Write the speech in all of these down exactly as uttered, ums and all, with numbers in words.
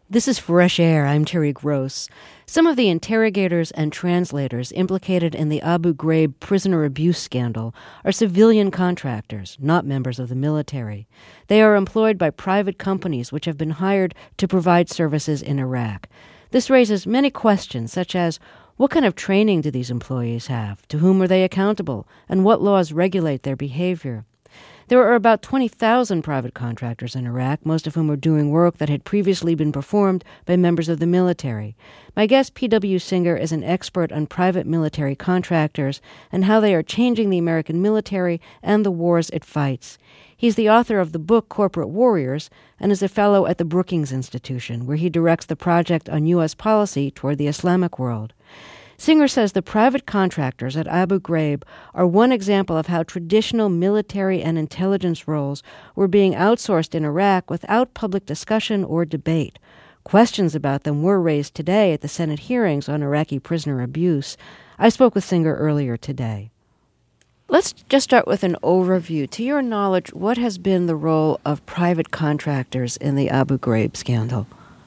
This is Fresh Air. I'm Terry Gross. Some of the interrogators and translators implicated in the Abu Ghraib prisoner abuse scandal are civilian contractors, not members of the military. They are employed by private companies which have been hired to provide services in Iraq. This raises many questions, such as, what kind of training do these employees have? To whom are they accountable? And what laws regulate their behavior? There are about twenty thousand private contractors in Iraq, most of whom were doing work that had previously been performed by members of the military. My guest, P W Singer, is an expert on private military contractors and how they are changing the American military and the wars it fights. He's the author of the book Corporate Warriors and is a fellow at the Brookings Institution, where he directs the project on U S policy toward the Islamic world. Singer says the private contractors at Abu Ghraib are one example of how traditional military and intelligence roles were being outsourced in Iraq without public discussion or debate. Questions about them were raised today at the Senate hearings on Iraqi prisoner abuse. I spoke with Singer earlier today. Let's just start with an overview. To your knowledge, what has been the role of private contractors in the Abu Ghraib scandal?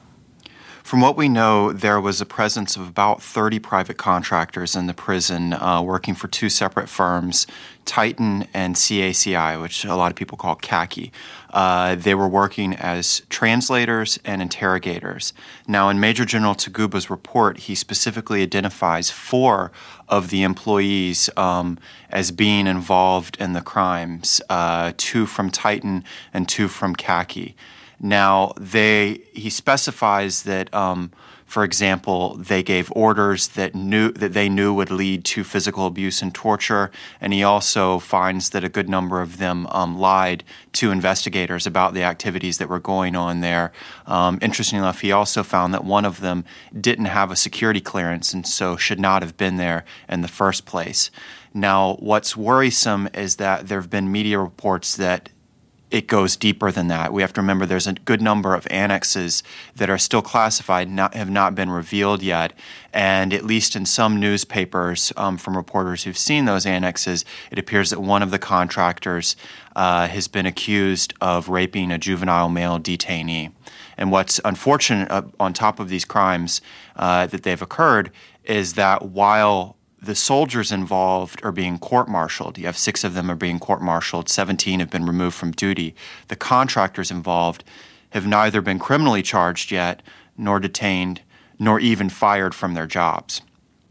From what we know, there was a presence of about thirty private contractors in the prison uh, working for two separate firms, Titan and C A C I, which a lot of people call khaki. Uh, they were working as translators and interrogators. Now, in Major General Taguba's report, he specifically identifies four of the employees um, as being involved in the crimes, uh, two from Titan and two from khaki. Now, they he specifies that, um, for example, they gave orders that knew that they knew would lead to physical abuse and torture, and he also finds that a good number of them um, lied to investigators about the activities that were going on there. Um, interestingly enough, he also found that one of them didn't have a security clearance and so should not have been there in the first place. Now, what's worrisome is that there have been media reports that it goes deeper than that. We have to remember there's a good number of annexes that are still classified, not have not been revealed yet, and at least in some newspapers, um, from reporters who've seen those annexes, it appears that one of the contractors uh, has been accused of raping a juvenile male detainee. And what's unfortunate uh, on top of these crimes uh, that they've occurred is that while the soldiers involved are being court-martialed. You have six of them are being court-martialed. seventeen have been removed from duty. The contractors involved have neither been criminally charged yet, nor detained, nor even fired from their jobs.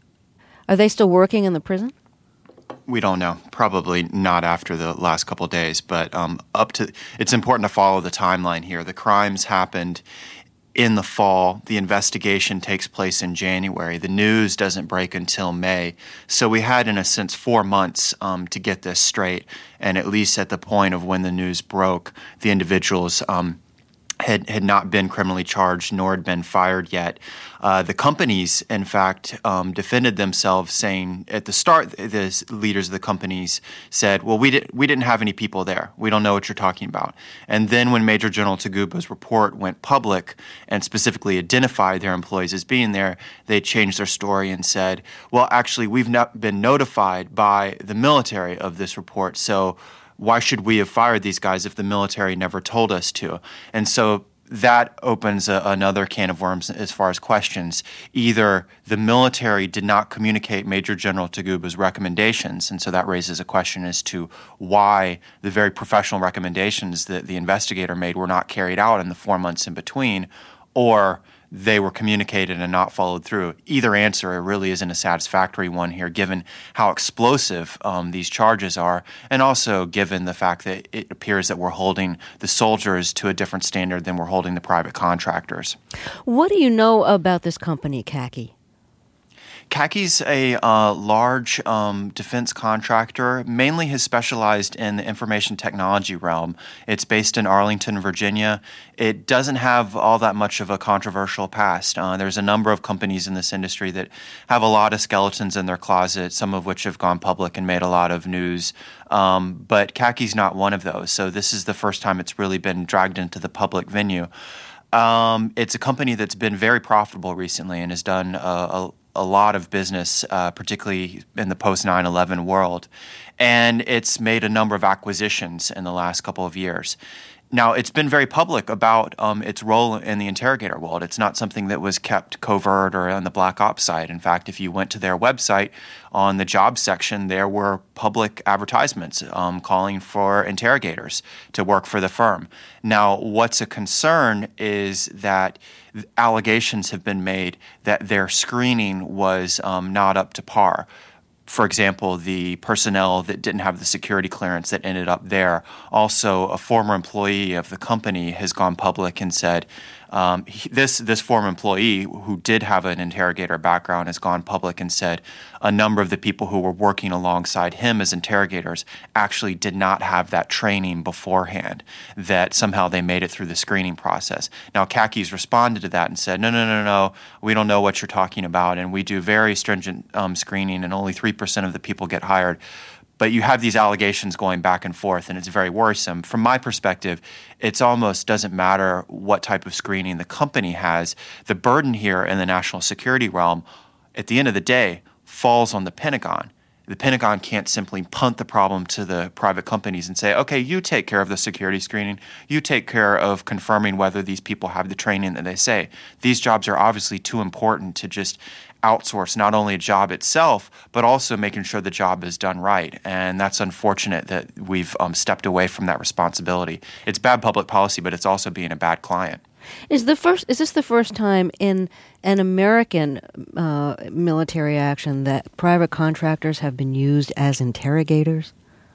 Are they still working in the prison? We don't know. Probably not after the last couple of days, but um, up to. It's important to follow the timeline here. The crimes happened in the fall. The investigation takes place in January. The news doesn't break until May. So we had, in a sense, four months um, to get this straight. And at least at the point of when the news broke, the individuals um, had, had not been criminally charged nor had been fired yet. Uh, the companies, in fact, um, defended themselves, saying at the start, the leaders of the companies said, well, we, did, we didn't have any people there. We don't know what you're talking about. And then when Major General Taguba's report went public and specifically identified their employees as being there, they changed their story and said, well, actually, we've not been notified by the military of this report, so why should we have fired these guys if the military never told us to? And so that opens a, another can of worms as far as questions. Either the military did not communicate Major General Taguba's recommendations, and so that raises a question as to why the very professional recommendations that the investigator made were not carried out in the four months in between, or they were communicated and not followed through. Either answer really isn't a satisfactory one here, given how explosive um, these charges are, and also given the fact that it appears that we're holding the soldiers to a different standard than we're holding the private contractors. What do you know about this company, Khaki? Khaki's a uh, large um, defense contractor, mainly has specialized in the information technology realm. It's based in Arlington, Virginia. It doesn't have all that much of a controversial past. Uh, there's a number of companies in this industry that have a lot of skeletons in their closet, some of which have gone public and made a lot of news. Um, but Khaki's not one of those, so this is the first time it's really been dragged into the public venue. Um, it's a company that's been very profitable recently and has done a, a a lot of business, uh, particularly in the post nine eleven world. And it's made a number of acquisitions in the last couple of years. Now, it's been very public about um, its role in the interrogator world. It's not something that was kept covert or on the Black Ops side. In fact, if you went to their website, on the jobs section, there were public advertisements um, calling for interrogators to work for the firm. Now, what's a concern is that allegations have been made that their screening was um, not up to par. For example, the personnel that didn't have the security clearance that ended up there. Also, a former employee of the company has gone public and said um, he, this this former employee who did have an interrogator background has gone public and said a number of the people who were working alongside him as interrogators actually did not have that training beforehand, that somehow they made it through the screening process. Now, C A C I's responded to that and said, no, no, no, no, we don't know what you're talking about, and we do very stringent um, screening, and only three percent of the people get hired. But you have these allegations going back and forth, and it's very worrisome. From my perspective, it almost doesn't matter what type of screening the company has. The burden here in the national security realm, at the end of the day, falls on the Pentagon. The Pentagon can't simply punt the problem to the private companies and say, okay, you take care of the security screening. You take care of confirming whether these people have the training that they say. These jobs are obviously too important to just outsource not only a job itself, but also making sure the job is done right. And that's unfortunate that we've um, stepped away from that responsibility. It's bad public policy, but it's also being a bad client. Is the first? Is this the first time in an American uh, military action that private contractors have been used as interrogators?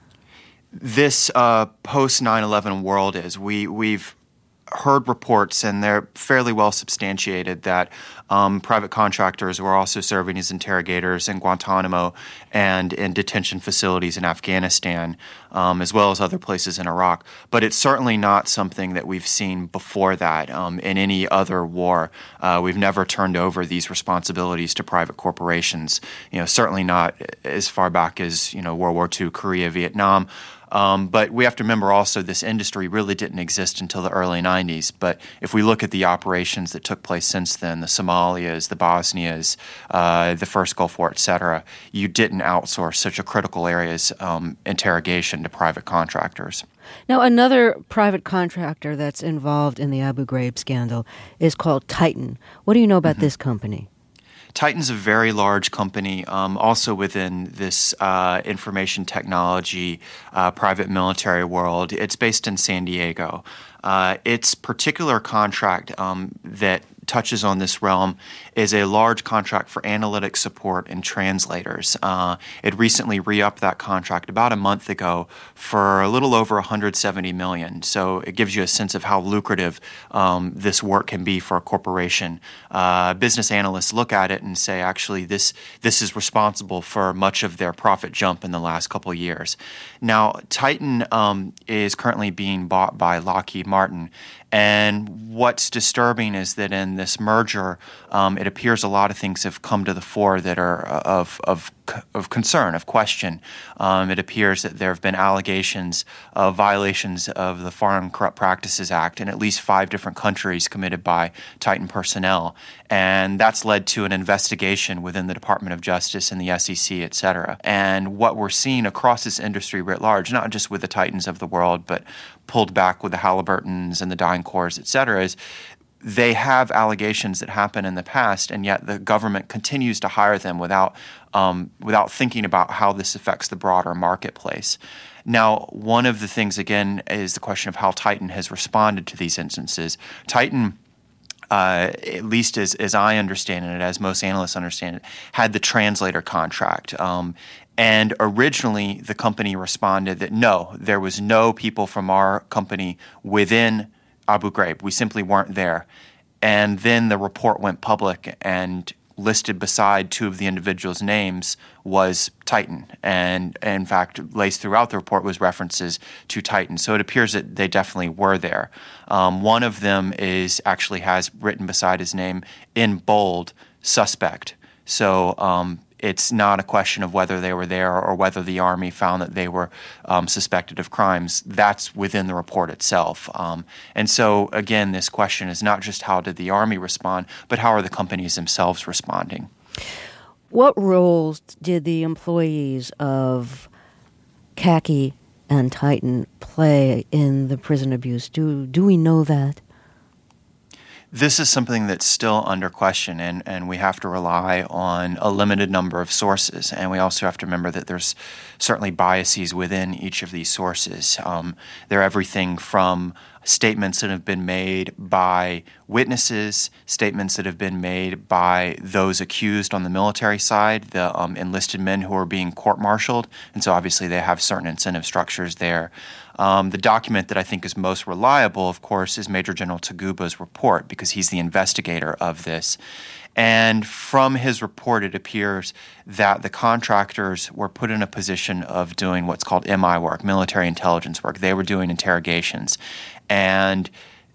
This uh, post nine eleven world is. We, we've heard reports, and they're fairly well substantiated, that um, private contractors were also serving as interrogators in Guantanamo and in detention facilities in Afghanistan, um, as well as other places in Iraq. But it's certainly not something that we've seen before that um, in any other war. Uh, we've never turned over these responsibilities to private corporations. You know, certainly not as far back as, you know, World War Two, Korea, Vietnam. Um, but we have to remember also this industry really didn't exist until the early nineties. But if we look at the operations that took place since then, the Somalias, the Bosnias, uh, the first Gulf War, et cetera, you didn't outsource such a critical area as um, interrogation to private contractors. Now, another private contractor that's involved in the Abu Ghraib scandal is called Titan. What do you know about mm-hmm. this company? Titan's a very large company, um, also within this uh, information technology, uh, private military world. It's based in San Diego. Uh, its particular contract um, that touches on this realm is a large contract for analytic support and translators. Uh, it recently re-upped that contract about a month ago for a little over one hundred seventy million dollars. So it gives you a sense of how lucrative um, this work can be for a corporation. Uh, business analysts look at it and say, actually, this this is responsible for much of their profit jump in the last couple of years. Now, Titan um, is currently being bought by Lockheed Martin. And what's disturbing is that in this merger, um, it appears a lot of things have come to the fore that are of of of concern, of question. Um, it appears that there have been allegations of violations of the Foreign Corrupt Practices Act in at least five different countries committed by Titan personnel. And that's led to an investigation within the Department of Justice and the S E C, et cetera. And what we're seeing across this industry writ large, not just with the Titans of the world, but pulled back with the Halliburtons and the DynCorps, et cetera, is they have allegations that happen in the past, and yet the government continues to hire them without um, without thinking about how this affects the broader marketplace. Now, one of the things, again, is the question of how Titan has responded to these instances. Titan, uh, at least as, as I understand it, as most analysts understand it, had the translator contract. Um, and originally, the company responded that no, there was no people from our company within Abu Ghraib. We simply weren't there. And then the report went public, and listed beside two of the individuals' names was Titan. And in fact, laced throughout the report was references to Titan. So it appears that they definitely were there. Um, one of them is actually has written beside his name in bold, suspect. So um, it's not a question of whether they were there or whether the Army found that they were um, suspected of crimes. That's within the report itself. Um, and so, again, this question is not just how did the Army respond, but how are the companies themselves responding? What roles did the employees of C A C I and Titan play in the prison abuse? Do do we know that? This is something that's still under question, and, and we have to rely on a limited number of sources. And we also have to remember that there's certainly biases within each of these sources. Um, they're everything from statements that have been made by witnesses, statements that have been made by those accused on the military side, the um, enlisted men who are being court-martialed, and so obviously they have certain incentive structures there. Um, the document that I think is most reliable, of course, is Major General Taguba's report, because he's the investigator of this. And from his report, it appears that the contractors were put in a position of doing what's called M I work, military intelligence work. They were doing interrogations. And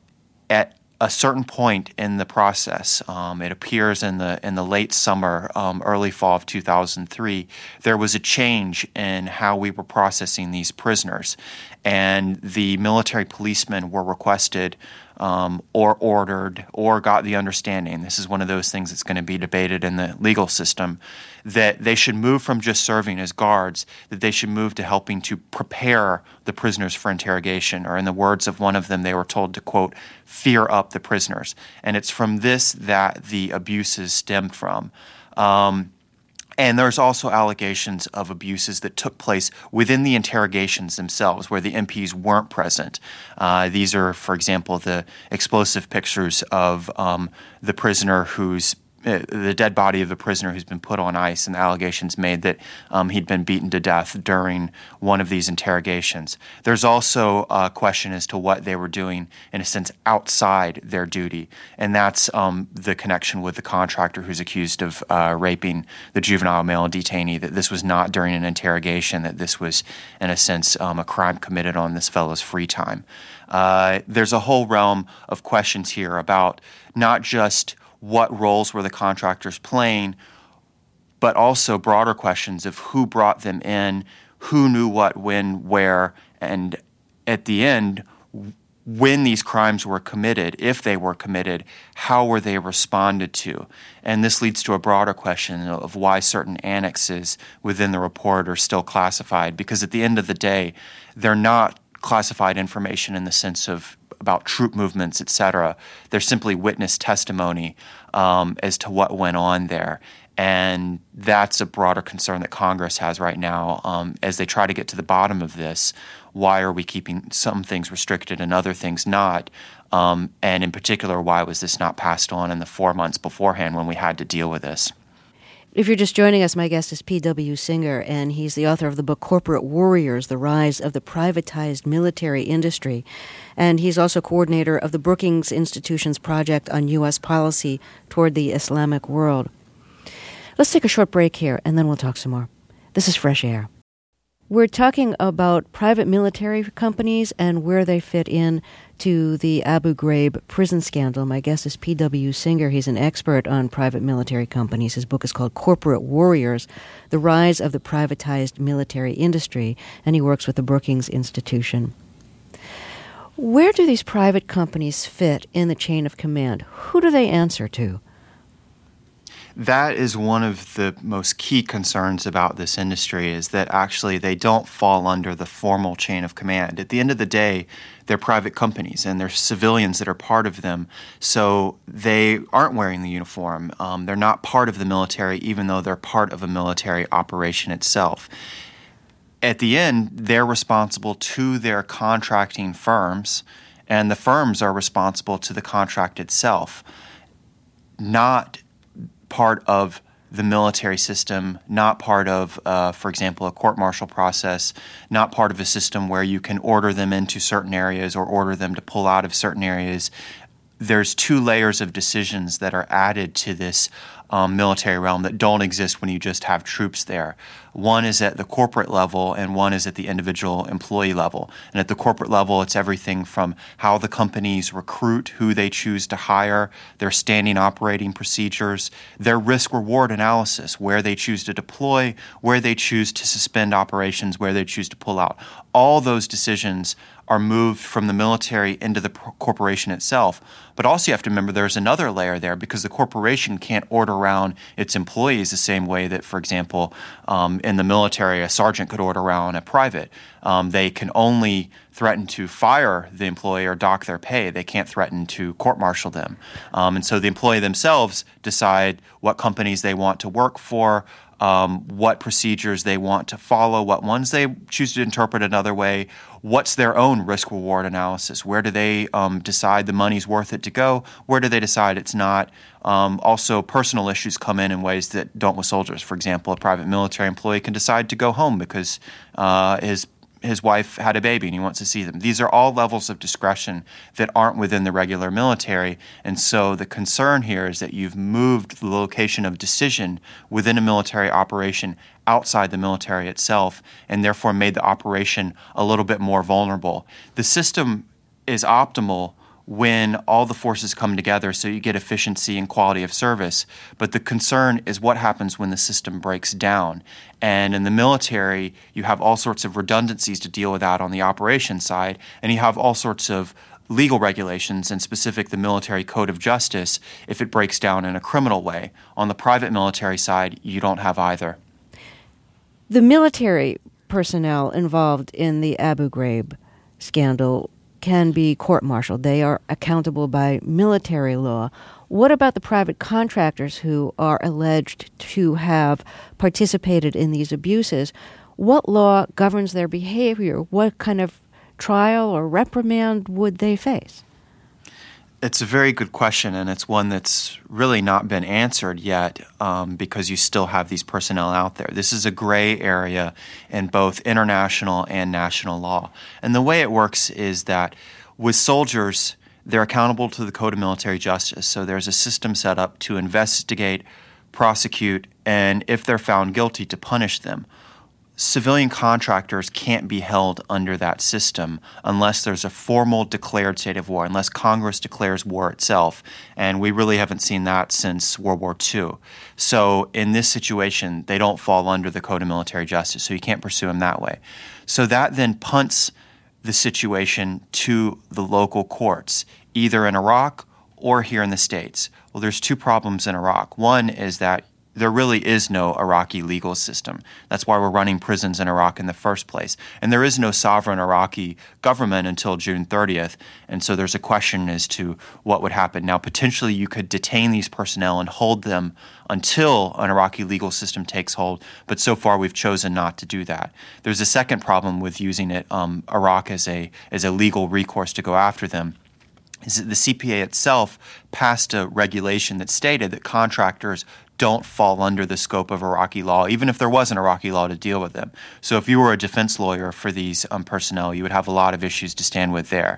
at a certain point in the process, um, it appears in the in the late summer, um, early fall of two thousand three, there was a change in how we were processing these prisoners. And the military policemen were requested um, or ordered or got the understanding, this is one of those things that's going to be debated in the legal system, that they should move from just serving as guards, that they should move to helping to prepare the prisoners for interrogation, or in the words of one of them, they were told to, quote, fear up the prisoners. And it's from this that the abuses stemmed from. Um, And there's also allegations of abuses that took place within the interrogations themselves, where the M Ps weren't present. Uh, these are, for example, the explosive pictures of um, the prisoner who's uh, the dead body of the prisoner who's been put on ice, and the allegations made that um, he'd been beaten to death during one of these interrogations. There's also a question as to what they were doing, in a sense, outside their duty, and that's um, the connection with the contractor who's accused of uh, raping the juvenile male detainee, that this was not during an interrogation, that this was, in a sense, um, a crime committed on this fellow's free time. Uh, there's a whole realm of questions here about not just what roles were the contractors playing, but also broader questions of who brought them in, who knew what, when, where, and at the end, when these crimes were committed, if they were committed, how were they responded to? And this leads to a broader question of why certain annexes within the report are still classified, because at the end of the day, they're not classified information in the sense of about troop movements, et cetera. They're simply witness testimony um, as to what went on there. And that's a broader concern that Congress has right now um, as they try to get to the bottom of this. Why are we keeping some things restricted and other things not? Um, and in particular, why was this not passed on in the four months beforehand when we had to deal with this? If you're just joining us, my guest is P W Singer, and he's the author of the book Corporate Warriors, The Rise of the Privatized Military Industry. And he's also coordinator of the Brookings Institution's project on U S policy toward the Islamic world. Let's take a short break here, and then we'll talk some more. This is Fresh Air. We're talking about private military companies and where they fit in to the Abu Ghraib prison scandal. My guest is P W Singer. He's an expert on private military companies. His book is called Corporate Warriors, The Rise of the Privatized Military Industry, and he works with the Brookings Institution. Where do these private companies fit in the chain of command? Who do they answer to? That is one of the most key concerns about this industry, is that actually they don't fall under the formal chain of command. At the end of the day, they're private companies and they're civilians that are part of them, so they aren't wearing the uniform. Um, they're not part of the military, even though they're part of a military operation itself. At the end, they're responsible to their contracting firms, and the firms are responsible to the contract itself, not part of the military system, not part of, uh, for example, a court-martial process, not part of a system where you can order them into certain areas or order them to pull out of certain areas. There's two layers of decisions that are added to this um, military realm that don't exist when you just have troops there. One is at the corporate level and one is at the individual employee level. And at the corporate level, it's everything from how the companies recruit, who they choose to hire, their standing operating procedures, their risk-reward analysis, where they choose to deploy, where they choose to suspend operations, where they choose to pull out. All those decisions are moved from the military into the corporation itself. But also you have to remember there's another layer there, because the corporation can't order around its employees the same way that, for example, um, in the military, a sergeant could order around a private. Um, they can only threaten to fire the employee or dock their pay. They can't threaten to court-martial them. Um, and so the employee themselves decide what companies they want to work for, Um, what procedures they want to follow, what ones they choose to interpret another way, what's their own risk-reward analysis, where do they um, decide the money's worth it to go, where do they decide it's not. Um, also, personal issues come in in ways that don't with soldiers. For example, a private military employee can decide to go home because uh, his his wife had a baby and he wants to see them. These are all levels of discretion that aren't within the regular military. And so the concern here is that you've moved the location of decision within a military operation outside the military itself, and therefore made the operation a little bit more vulnerable. The system is optimal when all the forces come together so you get efficiency and quality of service. But the concern is what happens when the system breaks down. And in the military, you have all sorts of redundancies to deal with that on the operations side, and you have all sorts of legal regulations, and specific the Military Code of Justice, if it breaks down in a criminal way. On the private military side, you don't have either. The military personnel involved in the Abu Ghraib scandal can be court-martialed. They are accountable by military law. What about the private contractors who are alleged to have participated in these abuses? What law governs their behavior? What kind of trial or reprimand would they face? It's a very good question, and it's one that's really not been answered yet um, because you still have these personnel out there. This is a gray area in both international and national law. And the way it works is that with soldiers, they're accountable to the Code of Military Justice. So there's a system set up to investigate, prosecute, and if they're found guilty, to punish them. Civilian contractors can't be held under that system unless there's a formal declared state of war, unless Congress declares war itself. And we really haven't seen that since World War Two. So in this situation, they don't fall under the Code of Military Justice, so you can't pursue them that way. So that then punts the situation to the local courts, either in Iraq or here in the States. Well, there's two problems in Iraq. One is that there really is no Iraqi legal system. That's why we're running prisons in Iraq in the first place. And there is no sovereign Iraqi government until June thirtieth. And so there's a question as to what would happen. Now, potentially you could detain these personnel and hold them until an Iraqi legal system takes hold. But so far we've chosen not to do that. There's a second problem with using it, um, Iraq as a, as a legal recourse to go after them. Is that the C P A itself passed a regulation that stated that contractors don't fall under the scope of Iraqi law, even if there was an Iraqi law to deal with them. So if you were a defense lawyer for these um, personnel, you would have a lot of issues to stand with there.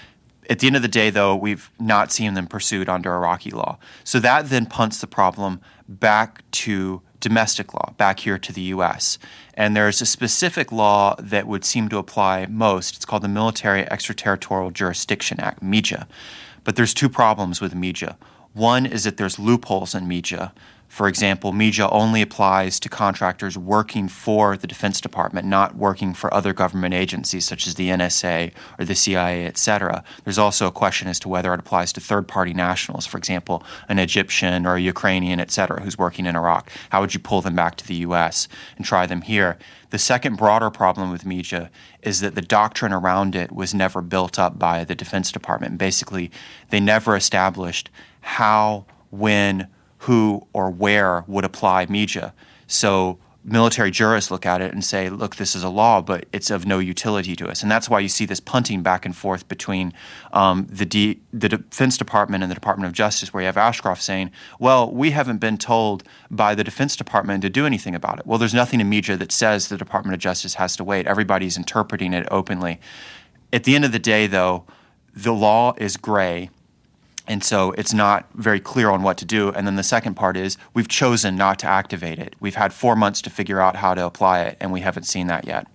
At the end of the day, though, we've not seen them pursued under Iraqi law. So that then punts the problem back to domestic law, back here to the U S. And there's a specific law that would seem to apply most. It's called the Military Extraterritorial Jurisdiction Act, M E J A. But there's two problems with M E J A. One is that there's loopholes in M E J A. For example, M E J A only applies to contractors working for the Defense Department, not working for other government agencies such as the N S A or the C I A, et cetera. There's also a question as to whether it applies to third-party nationals, for example, an Egyptian or a Ukrainian, et cetera, who's working in Iraq. How would you pull them back to the U S and try them here? The second broader problem with M E J A is that the doctrine around it was never built up by the Defense Department. Basically, they never established how, when, who, or where would apply M E J A. So military jurists look at it and say, look, this is a law, but it's of no utility to us. And that's why you see this punting back and forth between um, the, D- the Defense Department and the Department of Justice, where you have Ashcroft saying, well, we haven't been told by the Defense Department to do anything about it. Well, there's nothing in M E J A that says the Department of Justice has to wait. Everybody's interpreting it openly. At the end of the day, though, the law is gray. And so it's not very clear on what to do. And then the second part is we've chosen not to activate it. We've had four months to figure out how to apply it, and we haven't seen that yet.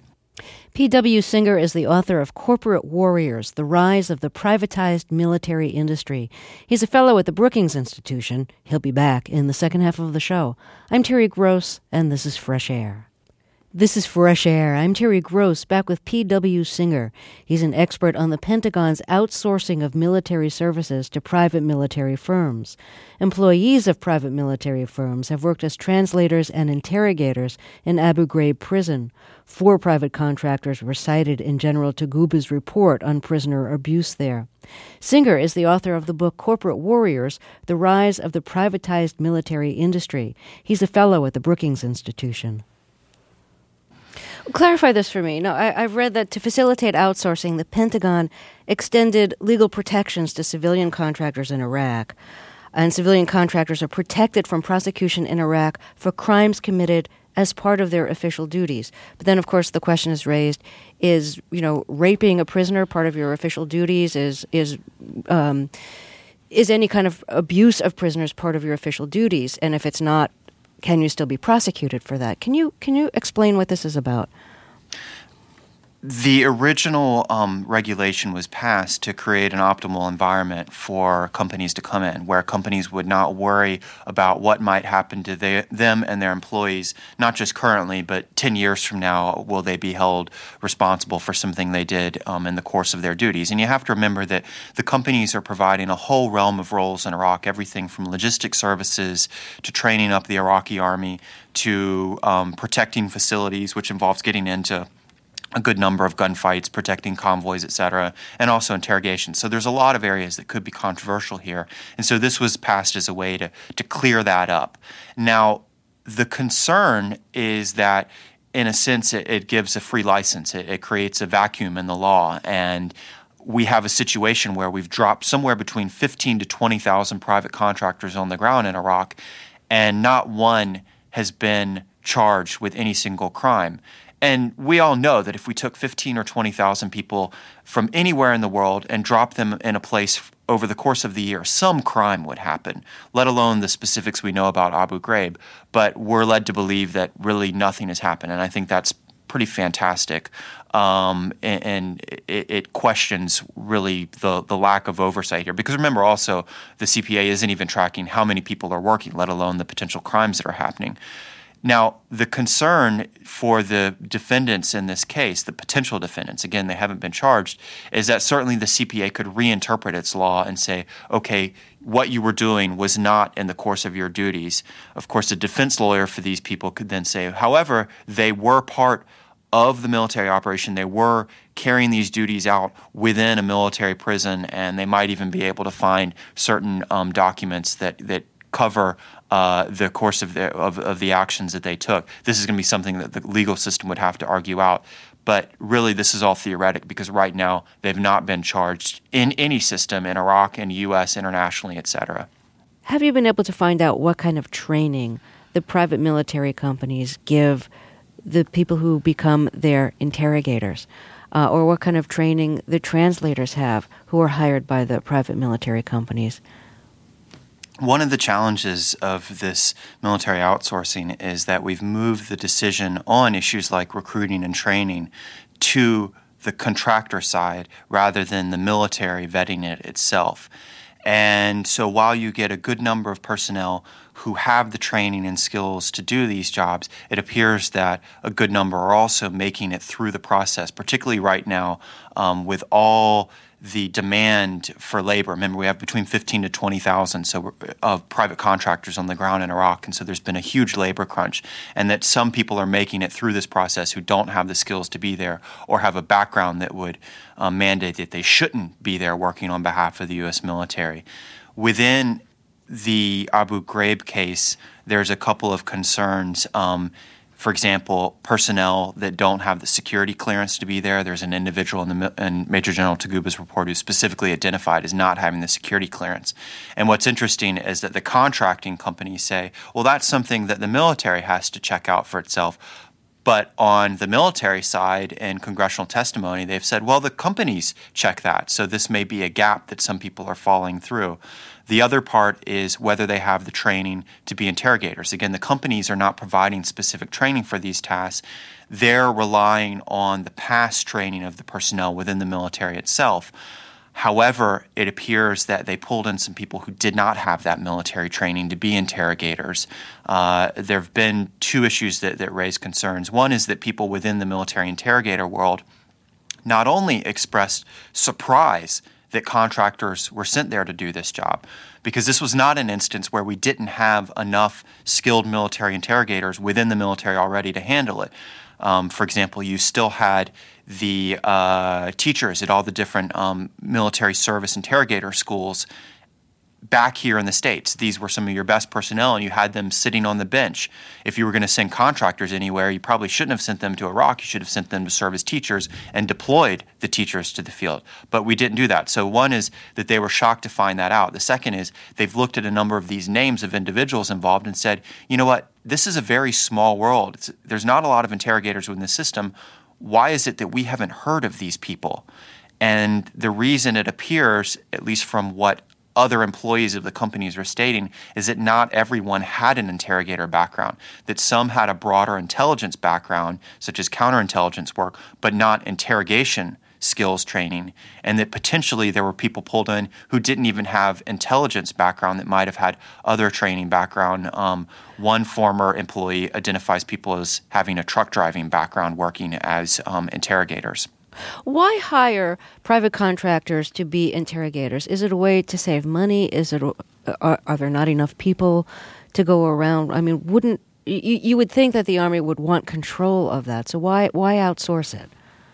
P W. Singer is the author of Corporate Warriors, The Rise of the Privatized Military Industry. He's a fellow at the Brookings Institution. He'll be back in the second half of the show. I'm Terry Gross, and this is Fresh Air. This is Fresh Air. I'm Terry Gross, back with P W Singer. He's an expert on the Pentagon's outsourcing of military services to private military firms. Employees of private military firms have worked as translators and interrogators in Abu Ghraib prison. Four private contractors were cited in General Taguba's report on prisoner abuse there. Singer is the author of the book Corporate Warriors, The Rise of the Privatized Military Industry. He's a fellow at the Brookings Institution. Clarify this for me. No, I, I've read that to facilitate outsourcing, the Pentagon extended legal protections to civilian contractors in Iraq. And civilian contractors are protected from prosecution in Iraq for crimes committed as part of their official duties. But then, of course, the question is raised, is, you know, raping a prisoner part of your official duties? Is, is, um, is any kind of abuse of prisoners part of your official duties? And if it's not, can you still be prosecuted for that? Can you can you explain what this is about? The original um, regulation was passed to create an optimal environment for companies to come in, where companies would not worry about what might happen to they, them and their employees, not just currently, but ten years from now, will they be held responsible for something they did um, in the course of their duties. And you have to remember that the companies are providing a whole realm of roles in Iraq, everything from logistic services to training up the Iraqi army to um, protecting facilities, which involves getting into a good number of gunfights, protecting convoys, et cetera, and also interrogation. So there's a lot of areas that could be controversial here. And so this was passed as a way to, to clear that up. Now, the concern is that, in a sense, it, it gives a free license. It, it creates a vacuum in the law. And we have a situation where we've dropped somewhere between fifteen to twenty thousand private contractors on the ground in Iraq, and not one has been charged with any single crime. And we all know that if we took fifteen or twenty thousand people from anywhere in the world and dropped them in a place over the course of the year, some crime would happen, let alone the specifics we know about Abu Ghraib. But we're led to believe that really nothing has happened, and I think that's pretty fantastic. Um, and and it, it questions really the, the lack of oversight here. Because remember also, the C P A isn't even tracking how many people are working, let alone the potential crimes that are happening. Now, the concern for the defendants in this case, the potential defendants, again, they haven't been charged, is that certainly the C P A could reinterpret its law and say, okay, what you were doing was not in the course of your duties. Of course, a defense lawyer for these people could then say, however, they were part of the military operation. They were carrying these duties out within a military prison, and they might even be able to find certain um, documents that, that cover uh, the course of the, of, of the actions that they took. This is going to be something that the legal system would have to argue out. But really, this is all theoretic because right now they've not been charged in any system in Iraq, in the U S, internationally, et cetera. Have you been able to find out what kind of training the private military companies give the people who become their interrogators, uh, or what kind of training the translators have who are hired by the private military companies? One of the challenges of this military outsourcing is that we've moved the decision on issues like recruiting and training to the contractor side rather than the military vetting it itself. And so while you get a good number of personnel who have the training and skills to do these jobs, it appears that a good number are also making it through the process, particularly right now um, with all the demand for labor. Remember, we have between fifteen to twenty thousand so of private contractors on the ground in Iraq, and so there's been a huge labor crunch, and that some people are making it through this process who don't have the skills to be there or have a background that would um, mandate that they shouldn't be there working on behalf of the U S military. Within the Abu Ghraib case, there's a couple of concerns. Um, For example, personnel that don't have the security clearance to be there. There's an individual in, the, in Major General Taguba's report who's specifically identified as not having the security clearance. And what's interesting is that the contracting companies say, well, that's something that the military has to check out for itself. But on the military side, in congressional testimony, they've said, well, the companies check that. So this may be a gap that some people are falling through. The other part is whether they have the training to be interrogators. Again, the companies are not providing specific training for these tasks. They're relying on the past training of the personnel within the military itself. However, it appears that they pulled in some people who did not have that military training to be interrogators. Uh, there have been two issues that, that raise concerns. One is that people within the military interrogator world not only expressed surprise that contractors were sent there to do this job, because this was not an instance where we didn't have enough skilled military interrogators within the military already to handle it. Um, for example, you still had the uh, teachers at all the different um, military service interrogator schools back here in the States. These were some of your best personnel, and you had them sitting on the bench. If you were going to send contractors anywhere, you probably shouldn't have sent them to Iraq. You should have sent them to serve as teachers and deployed the teachers to the field. But we didn't do that. So one is that they were shocked to find that out. The second is they've looked at a number of these names of individuals involved and said, you know what, this is a very small world. It's, there's not a lot of interrogators within the system. Why is it that we haven't heard of these people? And the reason it appears, at least from what other employees of the companies were stating, is that not everyone had an interrogator background, that some had a broader intelligence background, such as counterintelligence work, but not interrogation skills training, and that potentially there were people pulled in who didn't even have intelligence background that might have had other training background. Um, one former employee identifies people as having a truck driving background working as um, interrogators. Why hire private contractors to be interrogators? Is it a way to save money? Is it? Are, are there not enough people to go around? I mean, wouldn't you, you would think that the Army would want control of that? So why why outsource it?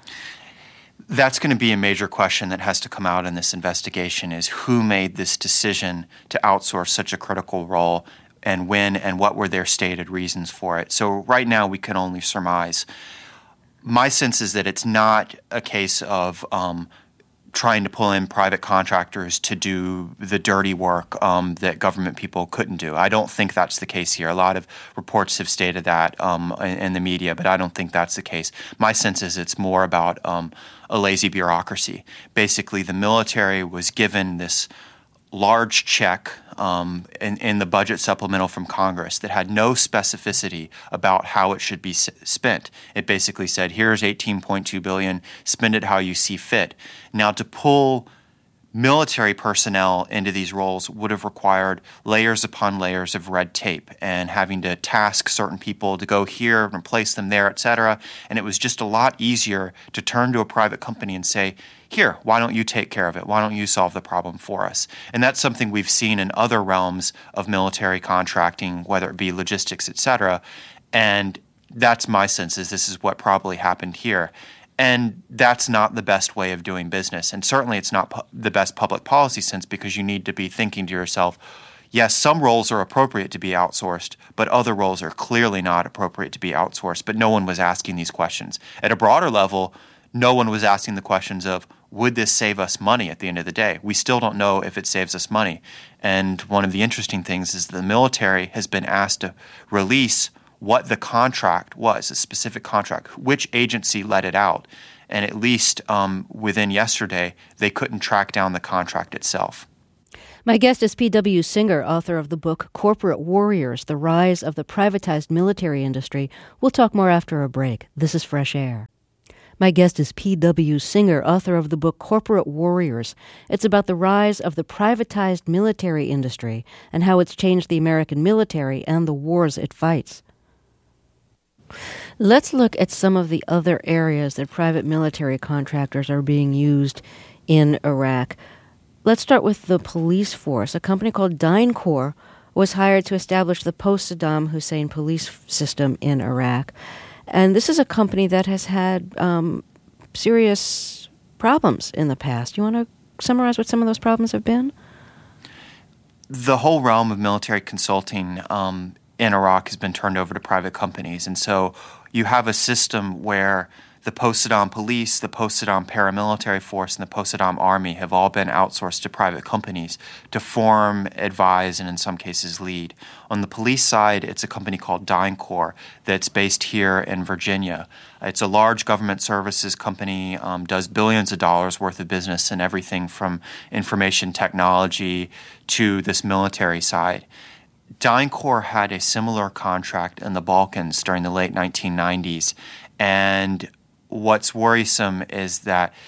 That's going to be a major question that has to come out in this investigation: is who made this decision to outsource such a critical role, and when, and what were their stated reasons for it? So right now we can only surmise. My sense is that it's not a case of um, trying to pull in private contractors to do the dirty work um, that government people couldn't do. I don't think that's the case here. A lot of reports have stated that um, in, in the media, but I don't think that's the case. My sense is it's more about um, a lazy bureaucracy. Basically, the military was given this large check um, in, in the budget supplemental from Congress that had no specificity about how it should be s- spent. It basically said, here's eighteen point two billion dollars, spend it how you see fit. Now, to pull military personnel into these roles would have required layers upon layers of red tape and having to task certain people to go here and replace them there, et cetera. And it was just a lot easier to turn to a private company and say, here, why don't you take care of it? Why don't you solve the problem for us? And that's something we've seen in other realms of military contracting, whether it be logistics, et cetera. And that's my sense, is this is what probably happened here. And that's not the best way of doing business. And certainly it's not pu- the best public policy sense, because you need to be thinking to yourself, yes, some roles are appropriate to be outsourced, but other roles are clearly not appropriate to be outsourced. But no one was asking these questions. At a broader level, no one was asking the questions of, would this save us money at the end of the day? We still don't know if it saves us money. And one of the interesting things is the military has been asked to release what the contract was, a specific contract, which agency let it out. And at least um, within yesterday, they couldn't track down the contract itself. My guest is P W Singer, author of the book Corporate Warriors, The Rise of the Privatized Military Industry. We'll talk more after a break. This is Fresh Air. My guest is P W Singer, author of the book Corporate Warriors. It's about the rise of the privatized military industry and how it's changed the American military and the wars it fights. Let's look at some of the other areas that private military contractors are being used in Iraq. Let's start with the police force. A company called DynCorp was hired to establish the post-Saddam Hussein police system in Iraq. And this is a company that has had um, serious problems in the past. You want to summarize what some of those problems have been? The whole realm of military consulting um, in Iraq has been turned over to private companies. And so you have a system where the post-Saddam police, the post-Saddam paramilitary force, and the post-Saddam army have all been outsourced to private companies to form, advise, and in some cases lead. On the police side, it's a company called DynCorp that's based here in Virginia. It's a large government services company, um, does billions of dollars worth of business in everything from information technology to this military side. DynCorp had a similar contract in the Balkans during the late nineteen nineties, and what's worrisome is that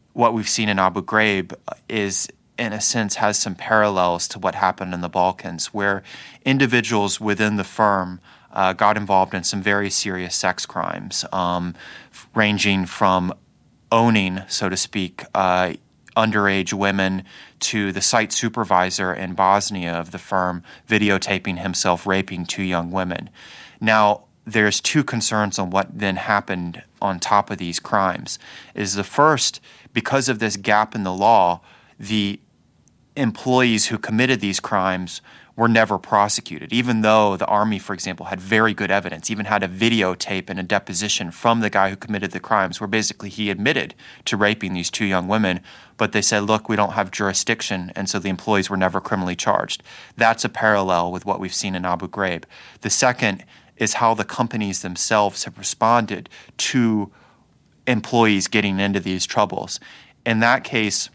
what we've seen in Abu Ghraib is, in a sense, has some parallels to what happened in the Balkans, where individuals within the firm uh, got involved in some very serious sex crimes, um, ranging from owning, so to speak, uh, underage women to the site supervisor in Bosnia of the firm videotaping himself raping two young women. Now, there's two concerns on what then happened on top of these crimes. Is the first, because of this gap in the law, the employees who committed these crimes were never prosecuted, even though the Army, for example, had very good evidence, even had a videotape and a deposition from the guy who committed the crimes where basically he admitted to raping these two young women, but they said, look, we don't have jurisdiction, and so the employees were never criminally charged. That's a parallel with what we've seen in Abu Ghraib. The second is how the companies themselves have responded to employees getting into these troubles. In that case,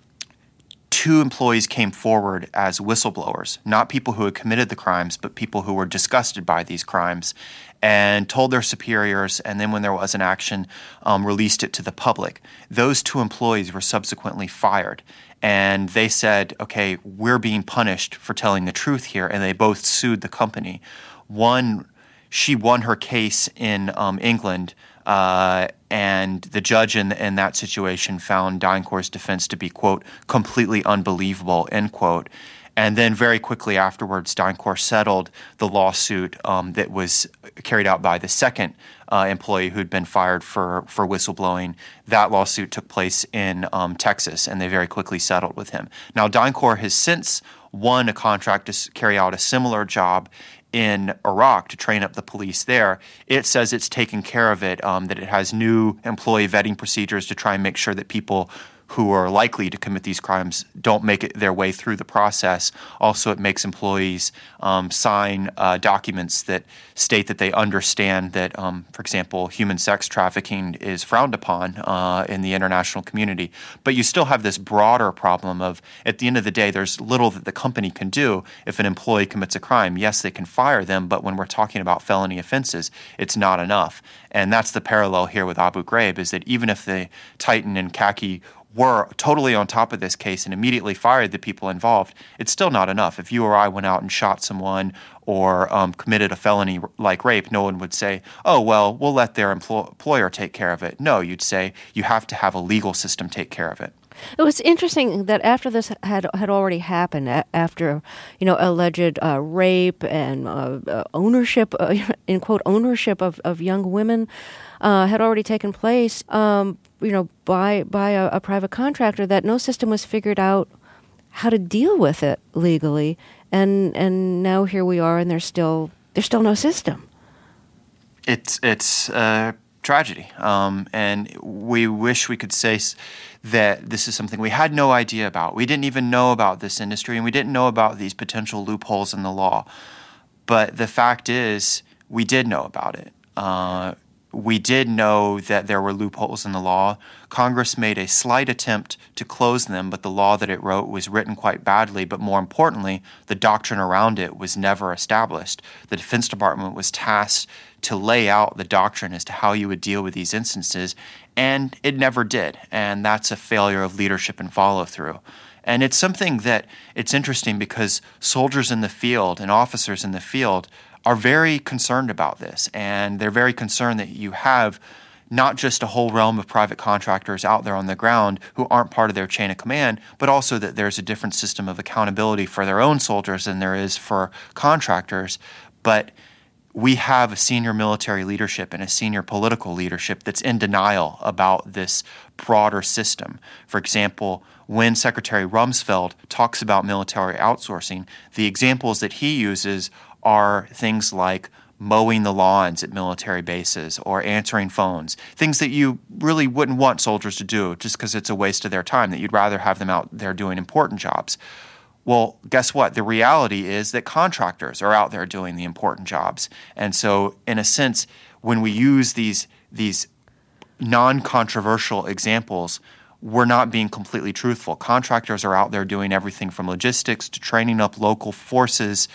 two employees came forward as whistleblowers, not people who had committed the crimes, but people who were disgusted by these crimes, and told their superiors, and then when there was an action, um, released it to the public. Those two employees were subsequently fired, and they said, okay, we're being punished for telling the truth here, and they both sued the company. One, she won her case in um, England, Uh, and the judge in, in that situation found DynCorp's defense to be, quote, completely unbelievable, end quote. And then very quickly afterwards, DynCorp settled the lawsuit um, that was carried out by the second uh, employee who'd been fired for, for whistleblowing. That lawsuit took place in um, Texas, and they very quickly settled with him. Now, DynCorp has since won a contract to carry out a similar job in Iraq to train up the police there. It says it's taken care of it, um, that it has new employee vetting procedures to try and make sure that people who are likely to commit these crimes don't make it their way through the process. Also, it makes employees um, sign uh, documents that state that they understand that, um, for example, human sex trafficking is frowned upon uh, in the international community. But you still have this broader problem of, at the end of the day, there's little that the company can do if an employee commits a crime. Yes, they can fire them, but when we're talking about felony offenses, it's not enough. And that's the parallel here with Abu Ghraib, is that even if the Titan and Khaki were totally on top of this case and immediately fired the people involved, it's still not enough. If you or I went out and shot someone or um, committed a felony like rape, no one would say, oh, well, we'll let their empl- employer take care of it. No, you'd say you have to have a legal system take care of it. It was interesting that after this had had already happened, a- after you know alleged uh, rape and uh, uh, ownership, uh, in quote, ownership of, of young women uh, had already taken place, um, you know, by by a, a private contractor, that no system was figured out how to deal with it legally, and and now here we are, and there's still there's still no system. It's it's. Uh tragedy. Um, and we wish we could say that this is something we had no idea about. We didn't even know about this industry, and we didn't know about these potential loopholes in the law. But the fact is, we did know about it. Uh, we did know that there were loopholes in the law. Congress made a slight attempt to close them, but the law that it wrote was written quite badly. But more importantly, the doctrine around it was never established. The Defense Department was tasked to lay out the doctrine as to how you would deal with these instances, and it never did. And that's a failure of leadership and follow-through. And it's something that it's interesting because soldiers in the field and officers in the field are very concerned about this, and they're very concerned that you have not just a whole realm of private contractors out there on the ground who aren't part of their chain of command, but also that there's a different system of accountability for their own soldiers than there is for contractors. But we have a senior military leadership and a senior political leadership that's in denial about this broader system. For example, when Secretary Rumsfeld talks about military outsourcing, the examples that he uses are things like mowing the lawns at military bases or answering phones, things that you really wouldn't want soldiers to do just because it's a waste of their time, that you'd rather have them out there doing important jobs. Well, guess what? The reality is that contractors are out there doing the important jobs. And so, in a sense, when we use these, these non-controversial examples, we're not being completely truthful. Contractors are out there doing everything from logistics to training up local forces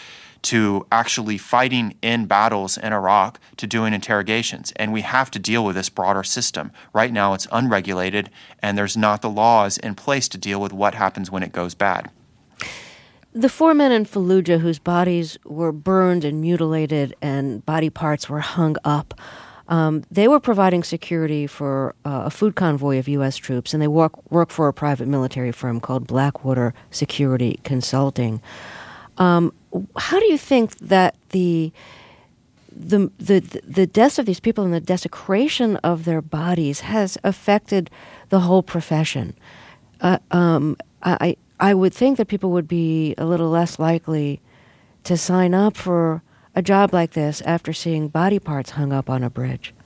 to actually fighting in battles in Iraq to doing interrogations. And we have to deal with this broader system. Right now it's unregulated, and there's not the laws in place to deal with what happens when it goes bad. The four men in Fallujah whose bodies were burned and mutilated and body parts were hung up, um, they were providing security for uh, a food convoy of U S troops, and they work, work for a private military firm called Blackwater Security Consulting. Um, how do you think that the, the the the deaths of these people and the desecration of their bodies has affected the whole profession? Uh, um, I I would think that people would be a little less likely to sign up for a job like this after seeing body parts hung up on a bridge.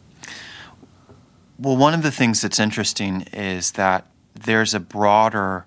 Well, one of the things that's interesting is that there's a broader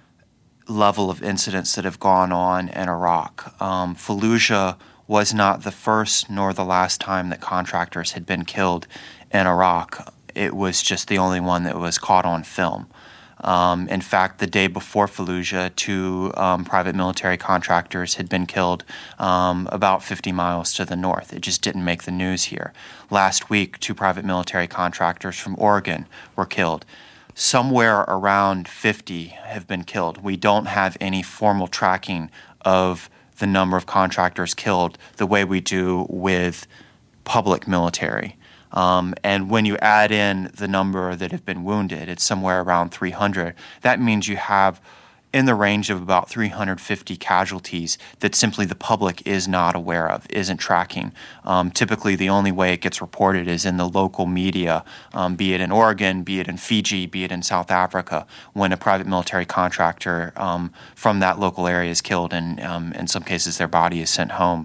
level of incidents that have gone on in Iraq. Um, Fallujah was not the first nor the last time that contractors had been killed in Iraq. It was just the only one that was caught on film. Um, in fact, the day before Fallujah, two um, private military contractors had been killed um, about fifty miles to the north. It just didn't make the news here. Last week, two private military contractors from Oregon were killed. Somewhere around fifty have been killed. We don't have any formal tracking of the number of contractors killed the way we do with public military. Um, and when you add in the number that have been wounded, it's somewhere around three hundred. That means you have in the range of about three hundred fifty casualties that simply the public is not aware of, isn't tracking. Um, typically, the only way it gets reported is in the local media, um, be it in Oregon, be it in Fiji, be it in South Africa, when a private military contractor um, from that local area is killed, and um, in some cases their body is sent home.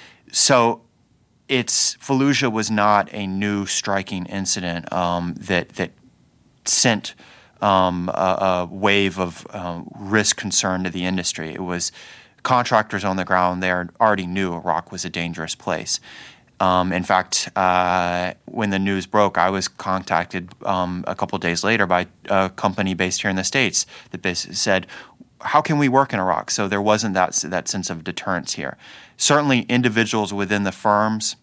So it's Fallujah was not a new striking incident um, that that sent um, a, a wave of uh, risk concern to the industry. It was contractors on the ground there already knew Iraq was a dangerous place. Um, in fact, uh, when the news broke, I was contacted um, a couple days later by a company based here in the States that basically said, how can we work in Iraq? So there wasn't that that sense of deterrence here. Certainly individuals within the firms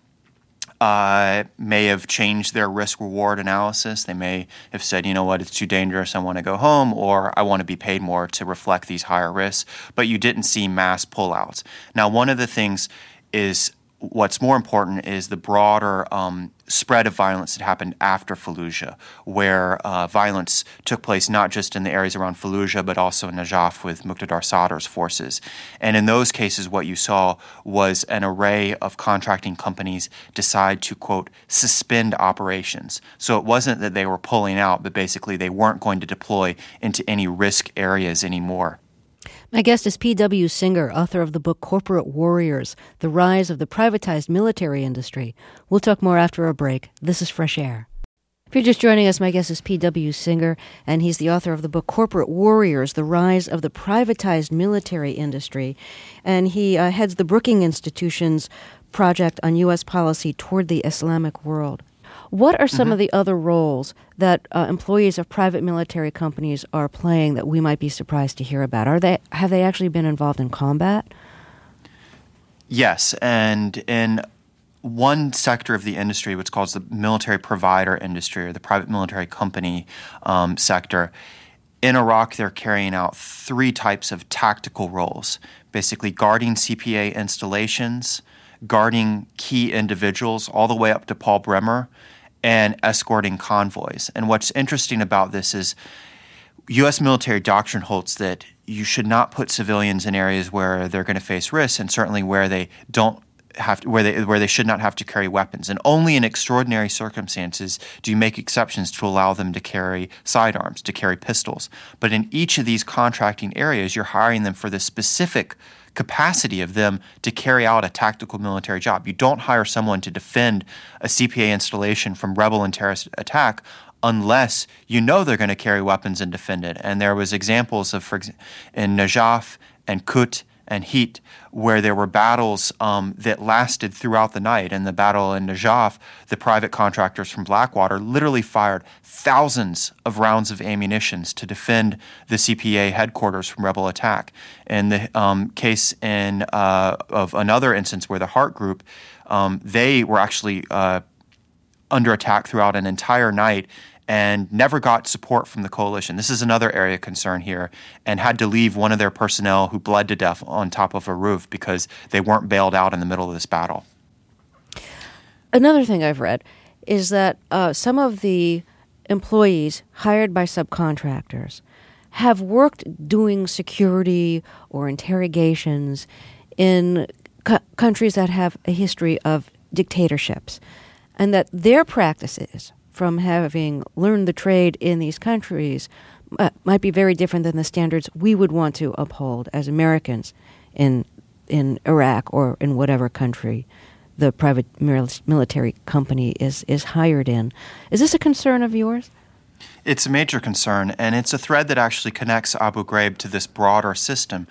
uh, may have changed their risk-reward analysis. They may have said, you know what, it's too dangerous, I want to go home, or I want to be paid more to reflect these higher risks. But you didn't see mass pullouts. Now, one of the things is what's more important is the broader um, spread of violence that happened after Fallujah, where uh, violence took place not just in the areas around Fallujah, but also in Najaf with Muqtadar Sadr's forces. And in those cases, what you saw was an array of contracting companies decide to, quote, suspend operations. So it wasn't that they were pulling out, but basically they weren't going to deploy into any risk areas anymore. My guest is P W Singer, author of the book Corporate Warriors, The Rise of the Privatized Military Industry. We'll talk more after a break. This is Fresh Air. If you're just joining us, my guest is P W Singer, and he's the author of the book Corporate Warriors, The Rise of the Privatized Military Industry. And he uh, heads the Brookings Institution's project on U S policy toward the Islamic world. What are some mm-hmm. of the other roles that uh, employees of private military companies are playing that we might be surprised to hear about? Are they have they actually been involved in combat? Yes, and in one sector of the industry, what's called the military provider industry or the private military company um, sector, in Iraq they're carrying out three types of tactical roles, basically guarding C P A installations, guarding key individuals all the way up to Paul Bremer, and escorting convoys. And what's interesting about this is U S military doctrine holds that you should not put civilians in areas where they're going to face risks, and certainly where they don't have to, where they where they should not have to carry weapons. And only in extraordinary circumstances do you make exceptions to allow them to carry sidearms, to carry pistols. But in each of these contracting areas, you're hiring them for the specific capacity of them to carry out a tactical military job. You don't hire someone to defend a C P A installation from rebel and terrorist attack unless you know they're going to carry weapons and defend it. And there was examples of, for example, in Najaf and Kut and heat, where there were battles um, that lasted throughout the night. In the battle in Najaf, the private contractors from Blackwater literally fired thousands of rounds of ammunition to defend the C P A headquarters from rebel attack. In the um, case in uh, of another instance where the Hart Group, um, they were actually uh, under attack throughout an entire night and never got support from the coalition. This is another area of concern here, and had to leave one of their personnel who bled to death on top of a roof because they weren't bailed out in the middle of this battle. Another thing I've read is that uh, some of the employees hired by subcontractors have worked doing security or interrogations in co- countries that have a history of dictatorships, and that their practices from having learned the trade in these countries uh, might be very different than the standards we would want to uphold as Americans in in Iraq or in whatever country the private military company is, is hired in. Is this a concern of yours? It's a major concern, and it's a thread that actually connects Abu Ghraib to this broader system.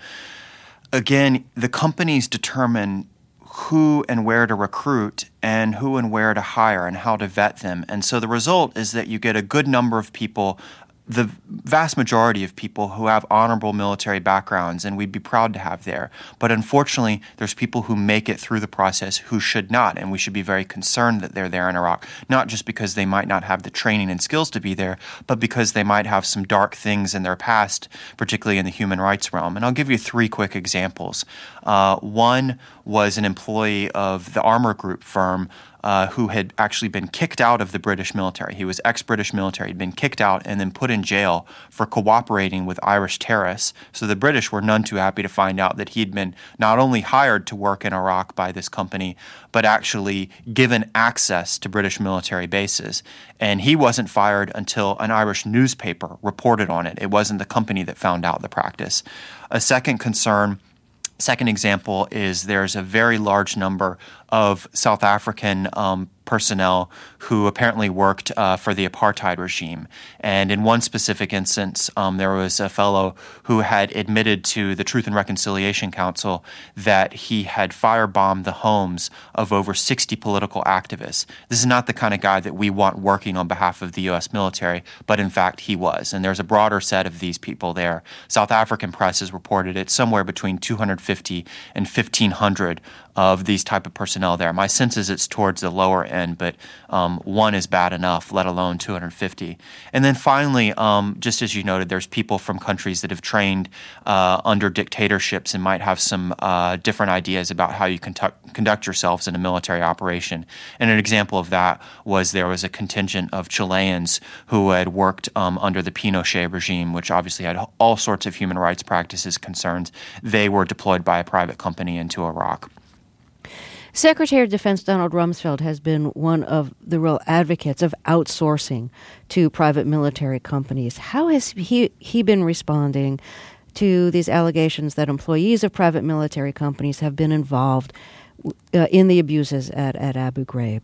Again, the companies determine who and where to recruit and who and where to hire and how to vet them. And so the result is that you get a good number of people, the vast majority of people who have honorable military backgrounds, and we'd be proud to have there. But unfortunately, there's people who make it through the process who should not, and we should be very concerned that they're there in Iraq, not just because they might not have the training and skills to be there, but because they might have some dark things in their past, particularly in the human rights realm. And I'll give you three quick examples. Uh, one was an employee of the Armour Group firm Uh, who had actually been kicked out of the British military. He was ex-British military. He'd been kicked out and then put in jail for cooperating with Irish terrorists. So the British were none too happy to find out that he'd been not only hired to work in Iraq by this company, but actually given access to British military bases. And he wasn't fired until an Irish newspaper reported on it. It wasn't the company that found out the practice. A second concern Second example is there's a very large number of South African um, personnel who apparently worked uh, for the apartheid regime. And in one specific instance, um, there was a fellow who had admitted to the Truth and Reconciliation Council that he had firebombed the homes of over sixty political activists. This is not the kind of guy that we want working on behalf of the U S military, but in fact he was. And there's a broader set of these people there. South African press has reported it somewhere between two hundred fifty and fifteen hundred of these type of personnel there. My sense is it's towards the lower end, but um, one is bad enough, let alone two hundred fifty. And then finally, um, just as you noted, there's people from countries that have trained uh, under dictatorships and might have some uh, different ideas about how you conduct, conduct yourselves in a military operation. And an example of that was there was a contingent of Chileans who had worked um, under the Pinochet regime, which obviously had all sorts of human rights practices concerns. They were deployed by a private company into Iraq. Secretary of Defense Donald Rumsfeld has been one of the real advocates of outsourcing to private military companies. How has he, he been responding to these allegations that employees of private military companies have been involved uh, in the abuses at, at Abu Ghraib?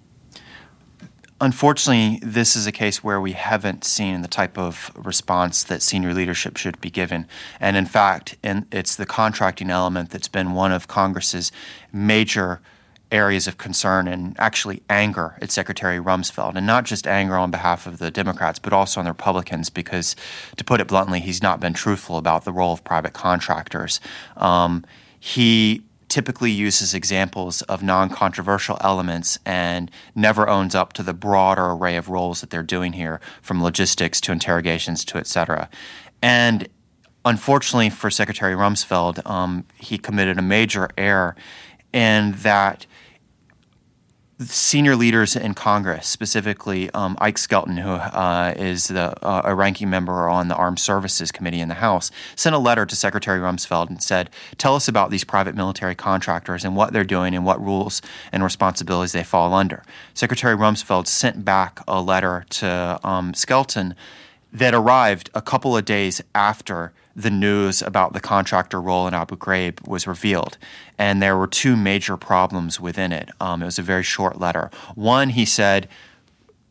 Unfortunately, this is a case where we haven't seen the type of response that senior leadership should be given. And in fact, in, it's the contracting element that's been one of Congress's major areas of concern and actually anger at Secretary Rumsfeld. And not just anger on behalf of the Democrats, but also on the Republicans, because, to put it bluntly, he's not been truthful about the role of private contractors. Um, he typically uses examples of non-controversial elements and never owns up to the broader array of roles that they're doing here, from logistics to interrogations to et cetera. And unfortunately for Secretary Rumsfeld, um, he committed a major error in that senior leaders in Congress, specifically um, Ike Skelton, who uh, is the, uh, a ranking member on the Armed Services Committee in the House, sent a letter to Secretary Rumsfeld and said, tell us about these private military contractors and what they're doing and what rules and responsibilities they fall under. Secretary Rumsfeld sent back a letter to um, Skelton that arrived a couple of days after the news about the contractor role in Abu Ghraib was revealed. And there were two major problems within it. Um, it was a very short letter. One, he said,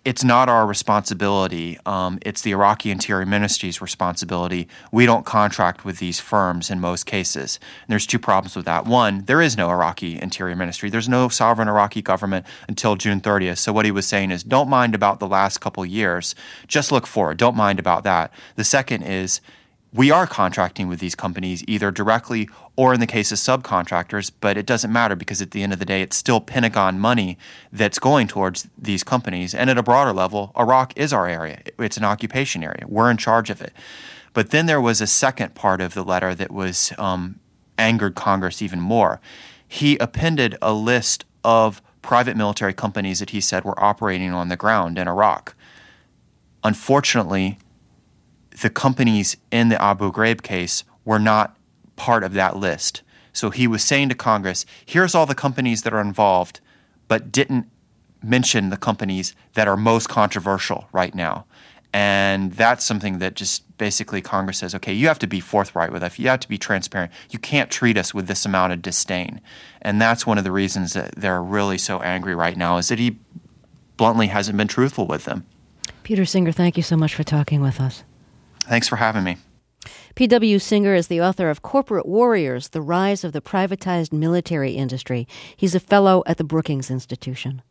it's not our responsibility. Um, it's the Iraqi Interior Ministry's responsibility. We don't contract with these firms in most cases. And there's two problems with that. One, there is no Iraqi Interior Ministry. There's no sovereign Iraqi government until June thirtieth. So what he was saying is, don't mind about the last couple years. Just look forward. Don't mind about that. The second is, we are contracting with these companies either directly or in the case of subcontractors, but it doesn't matter because at the end of the day, it's still Pentagon money that's going towards these companies. And at a broader level, Iraq is our area. It's an occupation area. We're in charge of it. But then there was a second part of the letter that was um, angered Congress even more. He appended a list of private military companies that he said were operating on the ground in Iraq. Unfortunately, the companies in the Abu Ghraib case were not part of that list. So he was saying to Congress, here's all the companies that are involved, but didn't mention the companies that are most controversial right now. And that's something that just basically Congress says, okay, you have to be forthright with us. You have to be transparent. You can't treat us with this amount of disdain. And that's one of the reasons that they're really so angry right now, is that he bluntly hasn't been truthful with them. Peter Singer, thank you so much for talking with us. Thanks for having me. P W. Singer is the author of Corporate Warriors, The Rise of the Privatized Military Industry. He's a fellow at the Brookings Institution.